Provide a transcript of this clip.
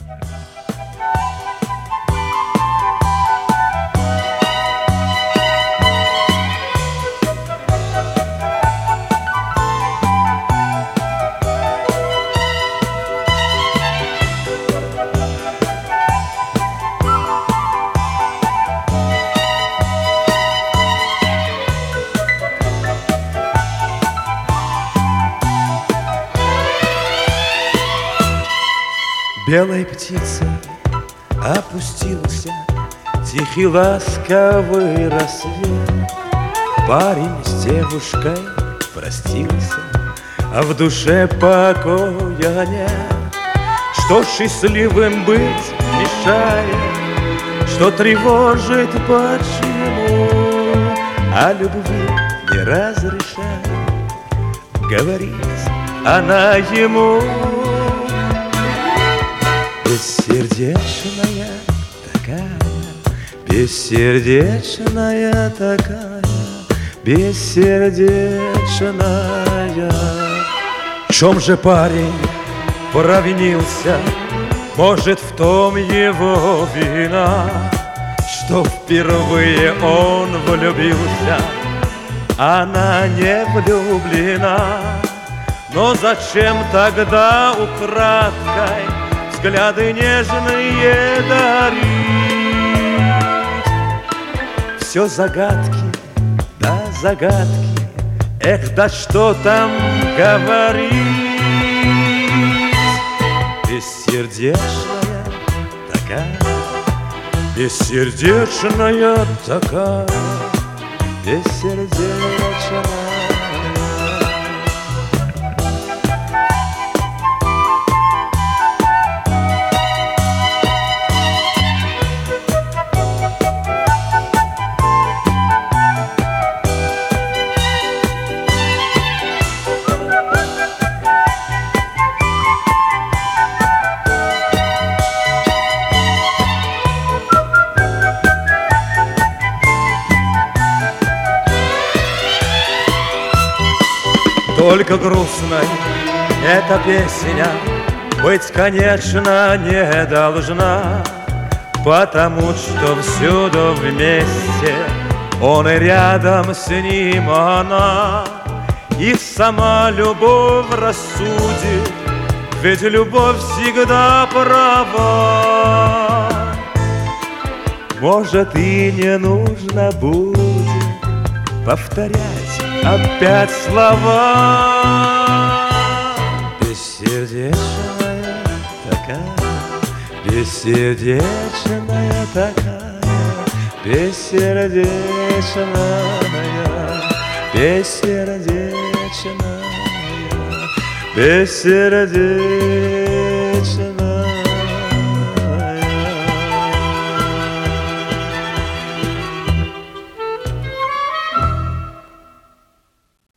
Белая птица опустился, тихий ласковый рассвет. Парень с девушкой простился, а в душе покоя нет. Что счастливым быть мешает, что тревожит почему, о любви не разрешает говорить она ему. Бессердечная такая, бессердечная такая, бессердечная. В чем же парень провинился? Может, в том его вина, что впервые он влюбился, она не влюблена. Но зачем тогда украдкой взгляды нежные дарить? Все загадки, да загадки, эх, да что там говорить. Бессердечная такая, бессердечная такая, бессердечная. Только грустной эта песня быть, конечно, не должна, потому что всюду вместе он и рядом с ним она. И сама любовь рассудит, ведь любовь всегда права. Может, и не нужно будет повторять опять слова. Бессердечная такая, бессердечная такая, бессердечная, бессердечная, бессердечная.